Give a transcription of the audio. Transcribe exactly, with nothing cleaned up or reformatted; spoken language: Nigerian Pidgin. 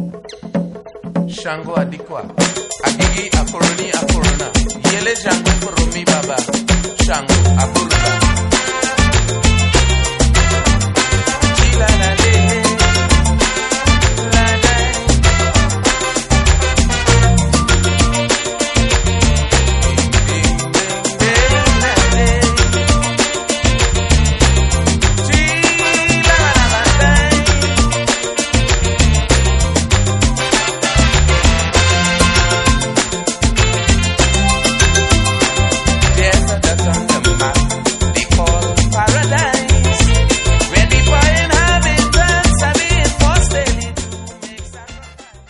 Shango adikwa, agigi akoroni akorona, yele jango koromi baba, Shango aburuba.